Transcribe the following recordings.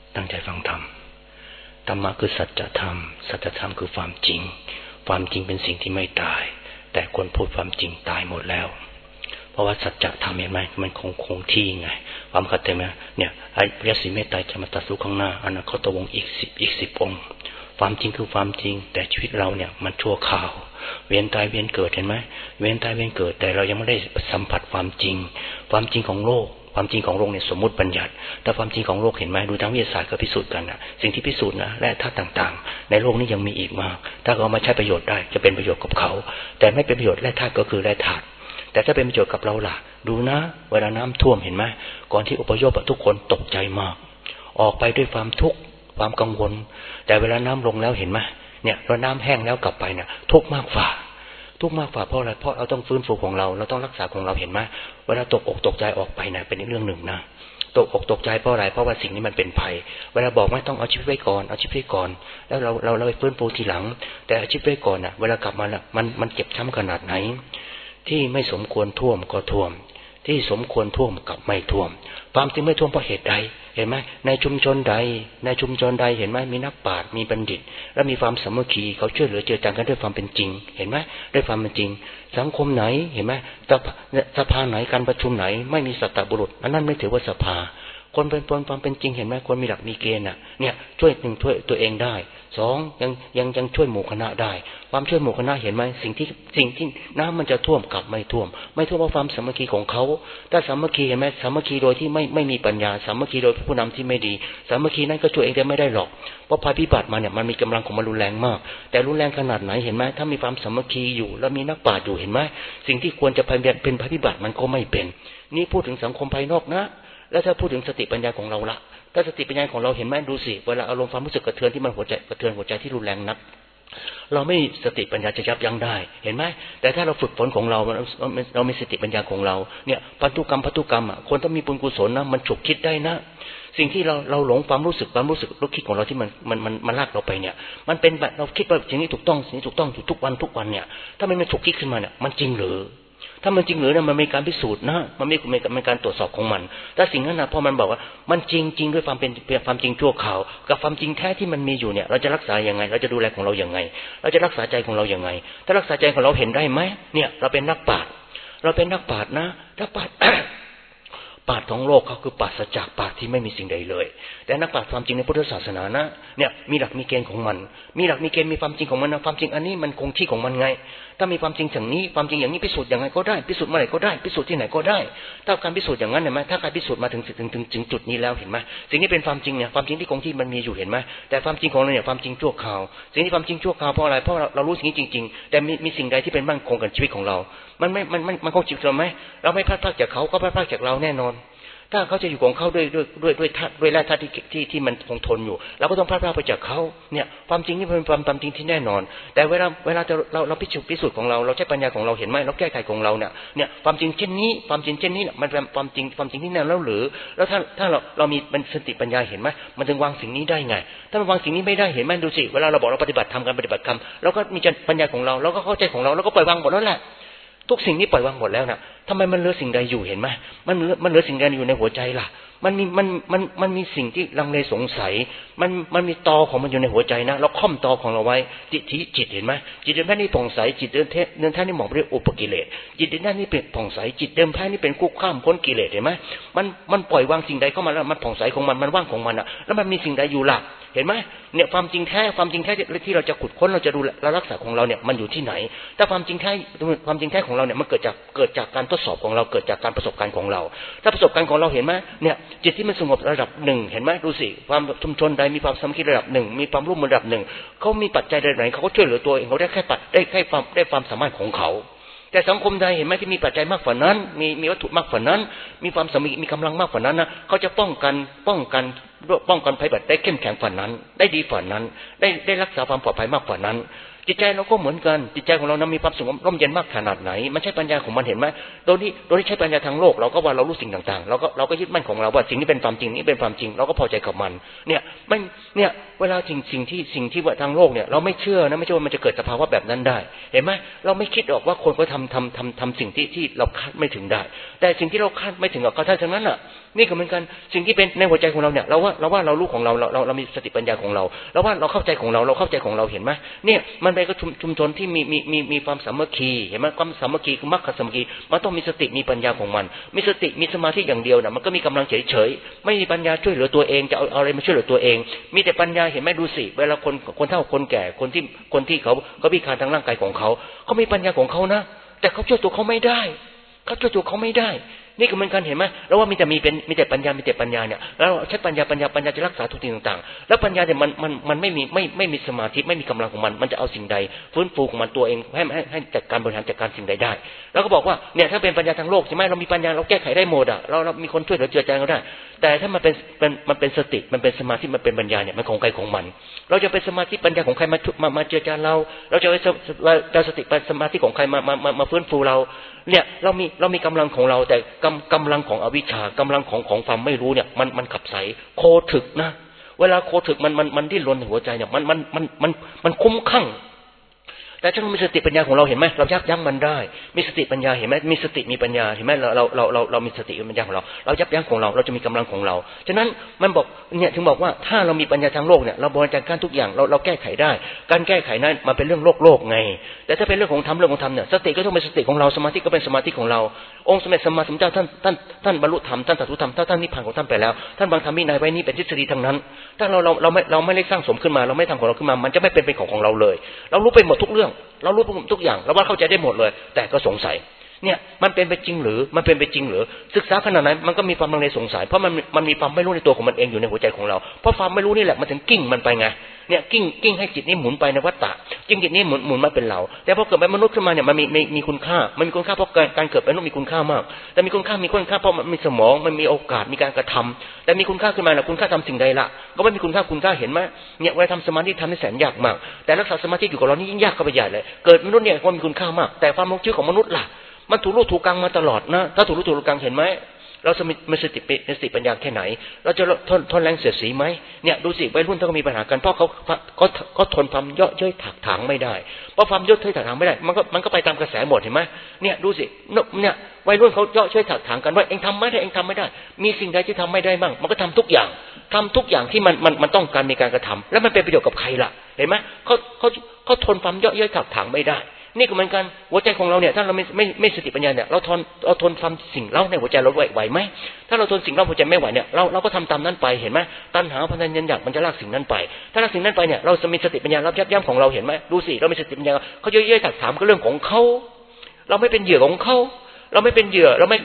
ตั้งใจฟังธรรมธรรมะคือสัจธรรมสัจธรรมคือความจริงความจริงเป็นสิ่งที่ไม่ตายแต่คนพูดความจริงตายหมดแล้วเพราะว่าสัจธรรมเห็นไหมมันคงที่ไงความเข้าใจไหมเนี่ยไอ้พระศรีเมตไตรจะมาตรัสรู้ข้างหน้าอนาคตวงศ์อีก10องค์ความจริงคือความจริงแต่ชีวิตเราเนี่ยมันชั่วคราวเวียนตายเวียนเกิดเห็นไหมเวียนตายเวียนเกิดแต่เรายังไม่ได้สัมผัสความจริงความจริงของโลกความจริงของโลกเนี่ยสมมุติบัญญัติแต่ความจริงของโลกเห็นไหมดูทางวิทยาศาสตร์ก็พิสูจน์กันนะสิ่งที่พิสูจน์นะและธาตุต่างๆในโลกนี้ยังมีอีกมากถ้าเอามาใช้ประโยชน์ได้จะเป็นประโยชน์กับเขาแต่ไม่เป็นประโยชน์และธาตุก็คือและธาตุแต่ถ้าเป็นประโยชน์กับเราล่ะดูนะเวลาน้ำท่วมเห็นไหมก่อนที่อพยพทุกคนตกใจมากออกไปด้วยความทุกข์ความกังวลแต่เวลาน้ำลงแล้วเห็นไหมเนี่ยเราน้ำแห้งแล้วกลับไปเนี่ยทุกข์มากฝ่าทุกข์มากฝ่าเพราะอะไรเพราะเราต้องฟื้นฟูของเราต้องรักษาของเราเห็นไหมเวลาตกอกตกใจออกไปเนี่ยเป็นเรื่องหนึ่งนะตกอกตกใจเพราะอะไรเพราะว่าสิ่งนี้มันเป็นภัยเวลาบอกไม่ต้องเอาชีวิตไว้ก่อนเอาชีวิตไว้ก่อนแล้วเราไปฟื้นฟูทีหลังแต่เอาชีวิตไว้ก่อนน่ะเวลากลับมาละมันเจ็บช้ำขนาดไหนที่ไม่สมควรท่วมก็ท่วมที่สมควรท่วมกับไม่ท่วมความจริงไม่ท่วมเพราะเหตุใดเห็นไหมในชุมชนใดเห็นไหมมีนักปราชญ์มีบัณฑิตและมีความสามัคคีเขาช่วยเหลือเจือจางกันด้วยความเป็นจริงเห็นไหมด้วยความเป็นจริงสังคมไหนเห็นไหมสภาไหนการประชุมไหนไม่มีสัตตบุรุษอันนั้นไม่ถือว่าสภาคนเป็นความเป็นจริงเห็นไหมคนมีหลักมีเกณฑ์น่ะเนี่ยช่วยตัวเองได้สองยังช่วยหมู่คณะได้ความช่วยหมู่คณะเห็นไหมสิ่งที่น้ำมันจะท่วมกับไม่ท่วมเพราะความสามัคคีของเขาถ้าสามัคคีเห็นไหมสามัคคีโดยที่ไม่มีปัญญาสามัคคีโดยผู้นำที่ไม่ดีสามัคคีนั้นก็ช่วยเองได้ไม่ได้หรอกเพราะภัยพิบัติมาเนี่ยมันมีกำลังของมันรุนแรงมากแต่รุนแรงขนาดไหนเห็นไหมถ้ามีความสามัคคีอยู่แล้วมีนักปราชญ์อยู่เห็นไหมสิ่งที่ควรจะเป็นภัยพิบัติมันก็ไม่เป็นนี่พูดถึงสังคมภายนอกนะแล้วถ้าพูดถึงสติปัญญาของเราละถ้าสติปัญญาของเราเห็นไหมดูสิเวลาอารมณ์ความรู้สึกกระเทือนที่มันกระเทือนหัวใจที่รุนแรงนักเราไม่สติปัญญาจะยับยั้งได้เห็นไหมแต่ถ้าเราฝึกฝนของเรามีสติปัญญาของเราเนี่ยพันธุกรรมอ่ะคนต้องมีบุญกุศลนะมันฉุกคิดได้นะสิ่งที่เราหลงความรู้สึกนึกคิดของเราที่มันลากเราไปเนี่ยมันเป็นแบบเราคิดว่าสิ่งนี้ถูกต้องอยู่ทุกวันเนี่ยถ้ามันฉุกคิดขึ้นมาเนี่ยมันจริงหรือถ้ามันจริงหรือเนี่ยมันมีการพิสูจน์นะมันมีการตรวจสอบของมันถ้าสิ่งนั้นนะพอมันบอกว่ามันจริงด้วยความเป็นความจริงชั่วคราวกับความจริงแท้ที่มันมีอยู่เนี่ยเราจะรักษายังไงเราจะดูแลของเรายังไงเราจะรักษาใจของเรายังไงถ้ารักษาใจของเราเห็นได้ไหมเนี่ยเราเป็นนักปราชญ์นะนักปราชญ์ ปราชญ์ของโลกเขาคือปราศจากปราชญ์ที่ไม่มีสิ่งใดเลยแต่นักปราชญ์ความจริงในพุทธศาสนานะเนี่ยมีหลักมีเกณฑ์ของมันมีหลักมีเกณฑ์มีความจริงของมันนะความจริงอันนี้มันคงที่ของมันไงถ้ามีความจริงอย่างนี้ความจริงอย่างนี้พิสูจน์ยังไงก็ได้พิสูจน์เมื่อไหร่ก็ได้พิสูจน์ที่ไหนก็ได้ถ้าการพิสูจน์อย่างนั้นเห็นไหมถ้าการพิสูจน์มาถึงจุดนี้แล้วเห็นไหมสิ่งนี้เป็นความจริงเนี่ยความจริงที่คงที่มันมีอยู่เห็นไหมแต่ความจริงของเราเนี่ยความจริงชั่วคราวสิ่งที่ความจริงชั่วคราวเพราะอะไรเพราะเรารู้สิ่งนี้จริงๆแต่มีสิ่งใดที่เป็นมั่นคงกับชีวิตของเรามันคงชีวิตเราไหมเราไม่พลาดจากเขาก็พลาดจากเราแน่นอนถ้าเขาจะอยู่ของเขาด้วยแร่ธาตุที่มันคงทนอยู่เราก็ต้องพลาดไปจากเขาเนี่ยความจริงนี่เป็นความจริงที่แน่นอนแต่เวลาเราพิสูจน์ของเราใช้ปัญญาของเราเห็นไหมเราแก้ไขของเราเนี่ยความจริงเช่นนี้มันเป็นความจริงที่แน่แล้วหรือแล้วถ้าเรามีสติปัญญาเห็นไหมมันถึงวางสิ่งนี้ได้ไงถ้ามันวางสิ่งนี้ไม่ได้เห็นไหมดูสิเวลาเราบอกเราปฏิบัติธรรมการปฏิบัติธรรมเราก็มีปัญญาของเราก็เข้าใจของเราแล้วก็ปล่อยวางหมดแล้วแหละทุกสิ่งนี้ปล่อยวางหมดแล้วนะทำไมมันเหลือสิ่งใดอยู่เห็นไหมมันเหลือสิ่งใดอยู่ในหัวใจล่ะมันมีสิ่งที่ลังเลสงสัยมันมีตอของมันอยู่ในหัวใจนะเราค่อมตอของเราไว้จิตเห็นไหมจิตเดิมแท้นี่ผ่องใสจิตเดิมแท้นี่หมองไปด้วยอุปกิเลสจิตเดิมแท้นี่เป็นผ่องใสจิตเดิมแท้นี่เป็นกู้ข้ามพ้นกิเลสเห็นไหมมันปล่อยวางสิ่งใดเข้ามาแล้วมันผ่องใสของมันว่างของมันอ่ะแล้วมันมีสิ่งใดอยู่ล่ะเห็นไหมเนี่ยความจริงแท้ที่เราจะขุดค้นเราจะดูเรารักษาของเราเนี่ยมันอยู่ที่ไหนถ้าความจริงแท้ของเราเนี่ยมันเกิดจากการทดสอบของเราเกิดจากการประสบการณ์ของเราถ้าประสบการณ์ของเราเห็นไหมเนี่ยจิตที่มันสงบระดับหนึ่งเห็นไหมดูสิความชุมชนใดมีความสามัคคีระดับหนึ่งมีความร่วมมือระดับหนึ่งเขามีปัจจัยใดไหนเขาก็ช่วยเหลือตัวเองเขาได้ความสามารถของเขาแต่สังคมใดเห็นไหมที่มีปัจจัยมากกว่านั้นมีวัตถุมากกว่านั้นมีความสามัคคีมีกำลังมากกว่านั้นนะเขาจะป้องกันภัยพิบัติได้เข้มแข็งกว่านั้นได้ดีกว่านั้นได้รักษาความปลอดภัยมากกว่านั้นจิตใจเราก็เหมือนกันจิตใจของเรานั้นมีความสงบร่มเย็นมากขนาดไหนมันใช่ปัญญาของมันเห็นไหมโดยที่ใช้ปัญญาทางโลกเราก็ว่าเรารู้สิ่งต่างๆเราก็ยึดมั่นของเราว่าสิ่งนี้เป็นความจริงนี้เป็นความจริงเราก็พอใจกับมันเนี่ยเวลาสิ่งที่ว่าทางโลกเนี่ยเราไม่เชื่อนะไม่ใช่ว่ามันจะเกิดสภาวะแบบนั้นได้เห็นไหมเราไม่คิดออกว่าคนก็ทำสิ่งที่เราคาดไม่ถึงได้แต่สิ่งที่เราคาดไม่ถึงกับเขาทั้งนั้นน่ะนี่ก็เหมือนกันสิ่งที่เป็นในหัวใจของเราเนี่ยเราว่าเรารู้ของเรามีสติปัญญาของเราแล้วว่าเราเข้าใจของเราเข้าใจของเราเห็นไหมเนี่ยมันเป็นก็ชุมชนที่มีความสามัคคีเห็นไหมความสามัคคีคือมรรคสามัคคีมันต้องมีสติมีปัญญาของมันมีสติมีสมาธิอย่างเดียวนะมันก็มีกำลังเฉยๆไม่มีปัญญาช่วยเหลือตัวเองจะเอาอะไรมาช่วยเหลือตัวเองมีแต่ปัญญาเห็นไหมดูสิเวลาคนเฒ่าคนแก่คนที่เขาพิการทางร่างกายของเขามีปัญญาของเขานะแต่เขาช่วยตัวเขาไม่ได้นี่ก็เหมือนกันเห็นไหมแล้วว่ามีแต่ปัญญาเนี่ยแล้วใช้ปัญญาจะรักษาทุกสิ่งต่างๆแล้วปัญญาเนี่ยมันไม่มีสมาธิไม่มีกำลังของมันจะเอาสิ่งใดฟื้นฟูของมันตัวเองให้จัดการบริหารจัดการสิ่งใดได้แล้วก็บอกว่าเนี่ยถ้าเป็นปัญญาทางโลกใช่ไหมเรามีปัญญาเราแก้ไขได้หมดอ่ะเรามีคนช่วยเหลือเจือจานเราได้แต่ถ้ามันเป็นสติมันเป็นสมาธิมันเป็นปัญญาเนี่ยมันของใครของมันเราจะเป็นสมาธิปัญญาของใครมาเจือจานเราจะเอาสติสมาธิของใครมาฟื้นฟูเราเนี่ยเรามีกำลังของเราแต่กำลังของอวิชชากำลังของความไม่รู้เนี่ยมันขับไสโคถึกนะเวลาโคถึกมันดิ้นรนในหัวใจเนี่ยมันคุ้มคั่งแต่ถ้าเรามีสติปัญญาของเราเห็นไหมเรายับยั้งมันได้มีสติปัญญาเห็นไหมมีสติมีปัญญาเห็นไหมเรามีสติปัญญาของเรายับยั้งของเราจะมีกำลังของเราฉะนั้นมันบอกเนี่ยถึงบอกว่าถ้าเรามีปัญญาทางโลกเนี่ยเราบริหารจัดการทุกอย่างเราแก้ไขได้การแก้ไขนั้นมันเป็นเรื่องโลกไงแต่ถ้าเป็นเรื่องของธรรมเนี่ยสติก็ต้องเป็นสติของเราสมาธิก็เป็นสมาธิของเราองค์สมเด็จสัมมาสัมพุทธเจ้าท่านบรรลุธรรมท่านตรัสรู้ธรรมท่านนิพพานของท่านไปแล้วท่านวางธรรมวินัยไว้นี่เป็นทฤษฎีทั้งนั้นถ้าเราไม่ได้สร้างสมขึ้นมาเราไม่ทำของเราขึ้นมามันจะไม่เป็นของเราเลยเรารู้ไปหมดทุกเรื่องเรารู้ทุกอย่างเราว่าเข้าใจได้หมดเลยแต่ก็สงสัยเนี่ยมันเป็นไปจริงหรือศึกษาขนาดไหนมันก็มีความลังเลสงสัยเพราะมันมีความไม่รู้ในตัวของมันเองอยู่ในหัวใจของเราเพราะความไม่รู้นี่แหละมันถึงกิ้งมันไปไงเนี่ยกิ้งให้จิตนี้หมุนไปในวัฏฏะจิตนี้หมุนมาเป็นเราแต่พอเกิดเป็นมนุษย์ขึ้นมาเนี่ยมันมีคุณค่ามันมีคุณค่าเพราะการเกิดเป็นมนุษย์มีคุณค่ามากแต่มีคุณค่าเพราะมันมีสมองมันมีโอกาสมีการกระทำแต่มีคุณค่าขึ้นมาแล้วคุณค่าทำสิ่งใดล่ะก็ไม่มีคุณค่าเห็นไหมเนี่ยเวลาทำสมาธิทำได้แสนยากมากแต่รักษาสมาธิอยู่กับเรานี่ยิ่งยากเข้าไปใหญ่เลยเกิดมนุษย์เนี่ยความมีคุณค่ามากแต่ความลงชื่อของมนุษย์ล่ะมันถูกลูกถูกกังมาตลอดนะถ้าถูกลูกถูกกังเห็นไหมเราจะมีสติปัญญาแค่ไหนเราจะทนแรงเสียดสีไหมเนี่ยดูสิวัยรุ่นเขามีปัญหากันเพราะเขาทนความเยาะเย้ยถักถางไม่ได้เพราะความเยาะเย้ยถักถางไม่ได้มันก็ไปตามกระแสหมดเห็นไหมเนี่ยดูสิเนี่ยวัยรุ่นเขาเยาะเย้ยถักถางกันว่าเองทำไม่ได้มีสิ่งใดที่ทำไม่ได้บ้างมันก็ทำทุกอย่างที่มันต้องการในการกระทำแล้วมันเป็นประโยชน์กับใครล่ะเห็นไหมเขาทนความเยาะเย้ยถักถางไม่ได้นี่ก็เหมือนกันหัวใจของเราเนี่ยถ้าเราไม่สติปัญญาเนี่ยเราทนความสิ่งเล่าในหัวใจเราไหวไหมถ้าเราทนสิ่งเล่าหัวใจไม่ไหวเนี่ยเราก็ทำตามนั้นไปเห็นไหมตัณหาพนันยันอยากมันจะลากสิ่งนั้นไปถ้าลากสิ่งนั้นไปเนี่ยเราจะมีสติปัญญารับยับยั้งของเราเห็นไหมดูสิเรามีสติปัญญาเขาเยอะๆถักถามก็เรื่องของเขาเราไม่เป็นเหยื่อของเขาเราไม่เป็นเหยื่อเราไม่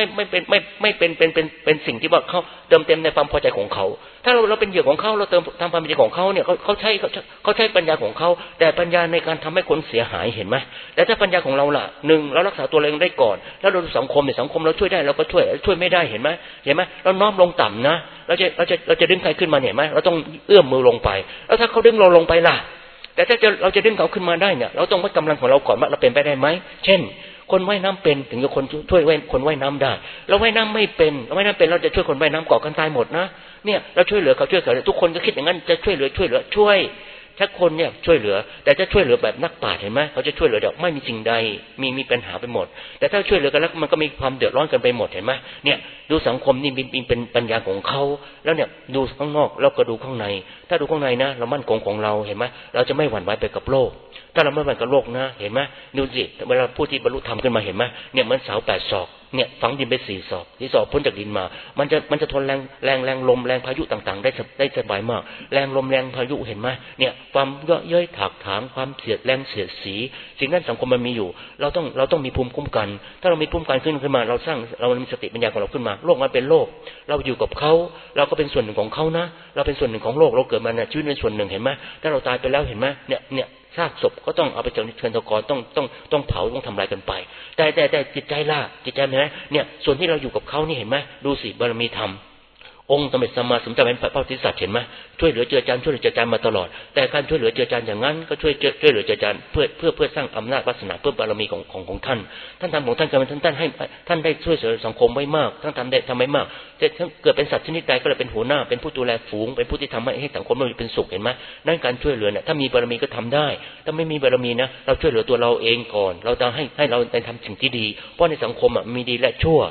เป็นสิ่งที่ว่าเขาเติมเต็มในความพอใจของเขาถ้าเราเป็นเหยื่อของเขาเราเติมตามความเป็นจริงของเขาเนี่ยเขาใช้ปัญญาของเขาแต่ปัญญาในการทำให้คนเสียหายเห็นไหมแต่ถ้าปัญญาของเราล่ะหนึ่งเรารักษาตัวเองได้ก่อนแล้วเราสังคมเราช่วยได้เราก็ช่วยไม่ได้เห็นไหมเราน้อมลงต่ำนะเราจะดึงใครขึ้นมาเห็นไหมเราต้องเอื้อมมือลงไปแล้วถ้าเขาดึงเราลงไปล่ะแต่ถ้าเราจะดึงเขาขึ้นมาได้เนี่ยเราต้องวัดกำลังของเราก่อนว่าเราเป็นไปได้ไหมเช่นคนว่ายน้ำเป็นถึงจะคนช่วยคนว่ายน้ำได้เราว่ายน้ำไม่เป็นเราจะช่วยคนว่ายน้ำก่อกันตายหมดนะเนี่ยเราช่วยเหลือเขาทุกคนก็คิดอย่างนั้นจะช่วยเหลือช่วยถ้าคนเนี่ยช่วยเหลือแต่จะช่วยเหลือแบบนักปราชญ์เห็นไหมเขาจะช่วยเหลือเดี๋ยวไม่มีสิ่งใดมีปัญหาไปหมดแต่ถ้าช่วยเหลือกันแล้วมันก็มีความเดือดร้อนกันไปหมดเห็นไหมเนี่ยดูสังคมนี่มีเป็นปัญญาของเขาแล้วเนี่ยดูข้างนอกแล้วก็ดูข้างในถ้าดูข้างในนะเรามั่นคงของเราเห็นไหมเราจะไม่หวั่นไหวไปกับโลกถ้าเราไม่หวั่นกับโลกนะเห็นไหมดูสิเวลาผู้ที่บรรลุธรรมขึ้นมาเห็นไหมเนี่ยเหมือนเสา8 ศอกเนี่ยฝังดินไป4 ศอกที่ศอกพ้นจากดินมามันจะทนแรงลมแรงพายุต่างๆได้สบายมากแรงลมแรงพายุเห็นไหมเนี่ยความเยาะเย้ยถักถางความเสียดสีสิ่งนั้นสังคมมันมีอยู่เราต้องมีภูมิคุ้มกันถ้าเรามีภูมิคุ้มกันขึ้นมาเรามีสติปัญญาของเราขึ้นมาโลกมันเป็นโลกเราอยู่กับเขาเราก็เป็นส่วนหนึ่งของเขานะเราเป็นส่วนหนึ่งของโลกเราเกิดมาเนี่ยชีวิตเป็นส่วนหนึ่งเห็นไหมถ้าเราตายไปแล้วเห็นไหมเนี่ยซากศพก็ต้องเอาไปเชิญตะกอนต้องเผาต้องทำลายกันไปแต่จิตใจล่ะจิตใจไหมเนี่ยส่วนที่เราอยู่กับเขานี่เห็นไหมดูสิบารมีธรรมองค์สมเด็จสัมมาสัมพุทธเจ้าเป็นพระโพธิสัตว์เห็นไหมช่วยเหลือเจือจานมาตลอดแต่การช่วยเหลือเจือจานอย่างนั้นก็ช่วยเหลือเจือจานเพื่อสร้างอำนาจวาสนาเพื่อบารมีของท่านทำของท่านท่านได้ช่วยเหลือสังคมไว้มากท่านทำไว้มากจะเกิดเป็นสัตว์ชนิดใดก็เลยเป็นหัวหน้าเป็นผู้ดูแลฝูงเป็นผู้ที่ทำให้สังคมมันเป็นสุขเห็นไหมนั่นการช่วยเหลือเนี่ยถ้ามีบารมีก็ทำได้ถ้าไม่มีบารมีนะเราช่วยเหลือตัวเราเองก่อนเราจะให้เราได้ทำสิ่งที่ดีเพราะในสังคมมีดีและชั่ว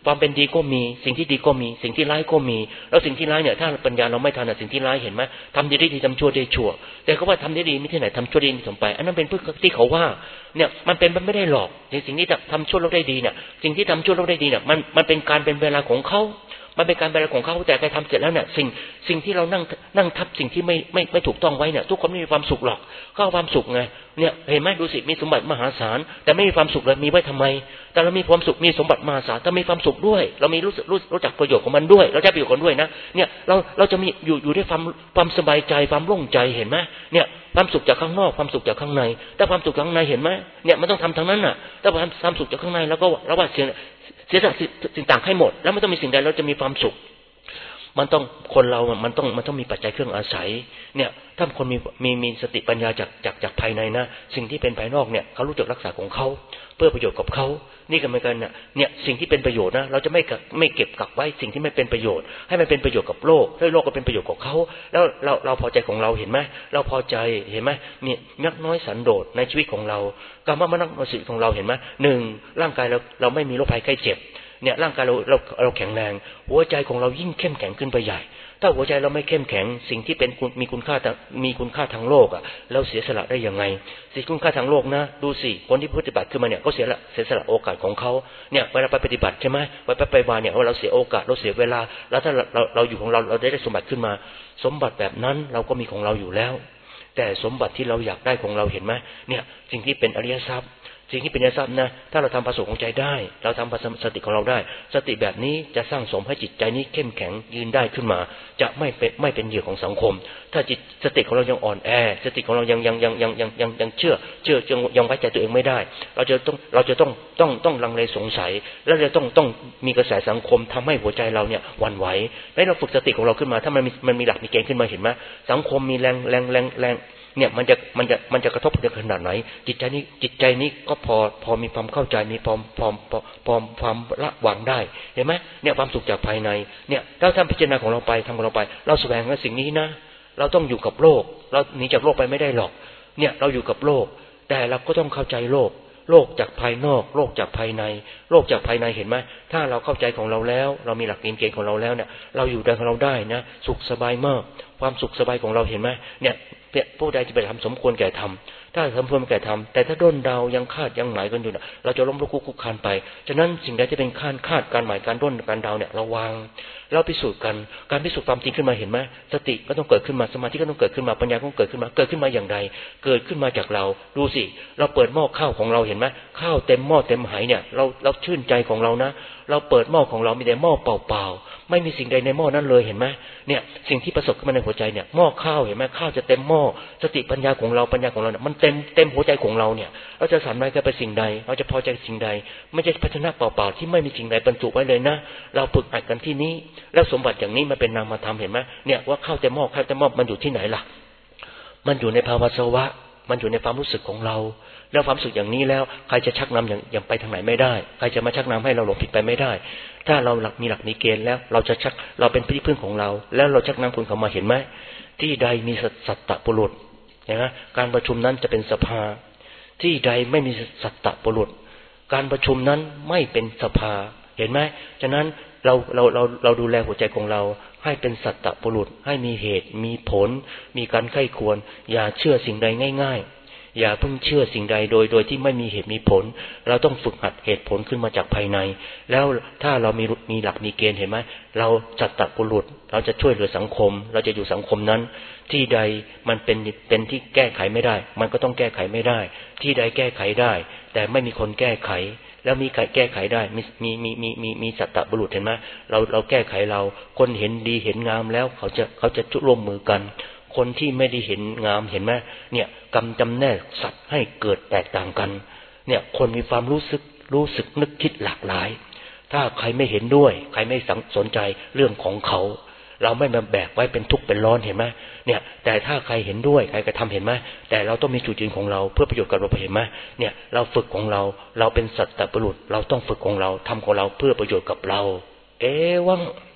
ความเป็นดีก็มีสิ่งที่ดีก็มีสิ่งที่ร้ายก็มีแล้วสิ่งที่ร้ายเนี่ยถ้าปัญญาเราไม่ทันสิ่งที่ร้ายเห็นไหมทำดีได้ดีทำชั่วได้ชั่วแต่เขาว่าทำได้ดีไม่ที่ไหนทำชั่วได้ดีสมไปอันนั้นเป็นพฤติที่เขาว่าเนี่ยมันเป็นมันไม่ได้หรอกสิ่งที่ทำชั่วแล้วได้ดีเนี่ยสิ่งที่ทำชั่วแล้วได้ดีเนี่ยมันเป็นการเป็นเวลาของเขามันเป็นการเวลาของเขาแต่ใครทำเสร็จแล้วเนี่ยสิ่งที่เรานั่งทับสิ่งที่ไม่ถูกต้องไว้เนี่ยทุกคนไม่มีความสุขหรอกก็ความสุขไงเนี่ยเห็นไหมดูสิมีสมบัติมหาศาลแต่ไม่มีความสุขเลยมีไว้ทำไมแต่เรามีความสุขมีสมบัติมหาศาลแต่มีความสุขด้วยเรามีรู้จักประโยชน์ของมันด้วยเราได้ประโยชน์กันด้วยนะเนี่ยเราจะมีอยู่ด้วยความสบายใจความโล่งใจเห็นไหมเนี่ยความสุขจากข้างนอกความสุขจากข้างในแต่ความสุขจากข้างในเห็นไหมเนี่ยมันต้องทำทางนั้นน่ะแต่ความสุขจากข้างในแล้วก็เราว่าเสียสละสิ่งต่างให้หมดแล้วไม่ต้องมีสิ่งใดเราจะมีความสุขมันต้องคนเรามันต้องมีปัจจัยเครื่องอาศัยเนี่ยถ้าคนมีสติปัญญาจากภายในนะสิ่งที่เป็นภายนอกเนี่ยเขารู้จักรักษาของเขาเพื่อประโยชน์กับเขานี่ก็เหมือนกันเนี่ยสิ่งที่เป็นประโยชน์นะเราจะไม่เก็บกักไว้สิ่งที่ไม่เป็นประโยชน์ให้มันเป็นประโยชน์กับโลกให้โลกก็เป็นประโยชน์กับเขาแล้วเราพอใจของเราเห็นไหมเราพอใจเห็นไหมเนี่ยนักน้อยสันโดษในชีวิตของเราการว่ามันนักน้อยชีวิตของเราเห็นไหมหนึ่งร่างกายเราไม่มีโรคภัยไข้เจ็บเนี่ยร่างกายเราแข็งแรงหัวใจของเรายิ่งเข้มแข็งขึ้นไปใหญ่ถ้าหัวใจเราไม่เข้มแข็งสิ่งที่เป็นมีคุณค่าทางโลกเราเสียสละได้ยังไงสิ่งคุณค่าทางโลกนะดูสิคนที่ปฏิบัติขึ้นมาเนี่ยเขาเสียสละโอกาสของเขาเนี่ยเวลาไปปฏิบัติใช่ไหมไปมาเนี่ยว่าเราเสียโอกาสเราเสียเวลาแล้วถ้าเราอยู่ของเราได้สมบัติขึ้นมาสมบัติแบบนั้นเราก็มีของเราอยู่แล้วแต่สมบัติที่เราอยากได้ของเราเห็นไหมเนี่ยสิ่งที่เป็นอริยทรัพย์สิ่งที่เป็นอริยทรัพย์นะถ้าเราทำประสบของใจได้เราทำสติของเราได้สติแบบนี้จะสร้างสมให้จิตใจนี้เข้มแข็งยืนได้ขึ้นมาจะไม่เป็นเหยื่อของสังคมถ้าสติของเรายังอ่อนแอสติของเรายังเชื่อยังไว้ใจตัวเองไม่ได้เราจะต้องลังเลสงสัยแล้วจะต้องมีกระแสสังคมทำให้หัวใจเราเนี่ยหวั่นไหวแล้วเราฝึกสติของเราขึ้นมาถ้ามันมีหลักมีเกณฑ์ขึ้นมาเห็นไหมสังคมมีแรงเนี่ยมันจะกระทบขนาดไหนจิตใจนี้ก็พอมีความเข้าใจมีความละวางได้เห็นไหมเนี่ยความสุขจากภายในเนี่ยถ้าท่านพิจารณาของเราไปทำของเราไปเราแสวงหาสิ่งนี้นะเราต้องอยู่กับโลกเราหนีจากโลกไปไม่ได้หรอกเนี่ยเราอยู่กับโลกแต่เราก็ต้องเข้าใจโลกจากภายนอกโลกจากภายในโลกจากภายในเห็นไหมถ้าเราเข้าใจของเราแล้วเรามีหลักเกณฑ์ของเราแล้วเนี่ยเราอยู่ได้ของเราได้นะสุขสบายมากความสุขสบายของเราเห็นไหมเนี่ยผู้ใดจะไปทำสมควรแก่ทำถ้าสมควรแก่ทำแต่ถ้าด้นเดายังคาดยังหมายกันอยู่นะเราจะล้มลุกคุกคานไปฉะนั้นสิ่งใดที่เป็นคาดการหมายการด้นการเดาเนี่ยระวังเราพิสูจน์กันการพิสูจน์ความจริงขึ้นมาเห็นไหมสติก็ต้องเกิดขึ้นมาสมาธิก็ต้องเกิดขึ้นมาปัญญาก็ต้องเกิดขึ้นมาอย่างไรเกิดขึ้นมาจากเราดูสิเราเปิดหม้อข้าวของเราเห็นไหมข้าวเต็มหม้อเต็มไหเนี่ยเราชื่นใจของเรานะเราเปิดหม้อของเรามีแต่หม้อเปล่าๆไม่มีสิ่งใดในหม้อนั้นเลยเห็นไหมเนี่ยสิ่งที่ประสบขึ้นมาในหัวใจเนี่ยหม้อข้าวเห็นไหมข้าวจะเต็มหม้อสติปัญญาของเราเนี่ยมันเต็มหัวใจของเราเนี่ยเราจะสามารถจะไปสิ่งใดเราจะพอใจสิ่งใดไม่ใช่ภาชนะเปล่าๆที่ไม่มีสิ่งใดบรรจุไว้เลยนะเราฝึกหัดกันที่นี้แล้วสมบัติอย่างนี้มันเป็นนามธรรมเห็นไหมเนี่ยว่าข้าวเต็มหม้อมันอยู่ที่ไหนล่ะมันอยู่ในภาวะสวะมันอยู่ในความรู้สึกของเราแล้วความรู้สึกอย่างนี้แล้วใครจะชักนำอย่างไปทางไหนไม่ได้ใครจะมาชักนำให้เราหลงผิดไปไม่ได้ถ้าเรามีหลักมีเกณฑ์แล้วเราเป็นที่พึ่งของเราแล้วเราชักนำคนเข้ามาเห็นไหมที่ใดมีสัตตบุรุษนะการประชุมนั้นจะเป็นสภาที่ใดไม่มีสัตตบุรุษการประชุมนั้นไม่เป็นสภาเห็นไหมฉะนั้นเราดูแลหัวใจของเราให้เป็นสัตตบุรุษให้มีเหตุมีผลมีการใคร่ควรอย่าเชื่อสิ่งใดง่ายๆอย่าเพิ่งเชื่อสิ่งใดโดยที่ไม่มีเหตุมีผลเราต้องฝึกหัดเหตุผลขึ้นมาจากภายในแล้วถ้าเรามีหลักมีเกณฑ์เห็นไหมเราสัตตบุรุษเราจะช่วยเหลือสังคมเราจะอยู่สังคมนั้นที่ใดมันเป็นที่แก้ไขไม่ได้มันก็ต้องแก้ไขไม่ได้ที่ใดแก้ไขได้แต่ไม่มีคนแก้ไขแล้วมีใครแก้ไขได้มีสัตตบุรุษเห็นไหมเราแก้ไขเราคนเห็นดีเห็นงามแล้วเขาจะร่วมมือกันคนที่ไม่ได้เห็นงามเห็นไหมเนี่ยกำจำแนกสัตว์ให้เกิดแตกต่างกันเนี่ยคนมีความรู้สึกนึกคิดหลากหลายถ้าใครไม่เห็นด้วยใครไม่สนใจเรื่องของเขาเราไม่มาแบกไว้เป็นทุกข์เป็นร้อนเห็นไหมเนี่ยแต่ถ้าใครเห็นด้วยใครกระทำเห็นไหมแต่เราต้องมีจุดยืนของเราเพื่อประโยชน์กับเราเห็นไหมเนี่ยเราฝึกของเราเป็นสัตตบุรุษเราต้องฝึกของเราทำของเราเพื่อประโยชน์กับเราวัง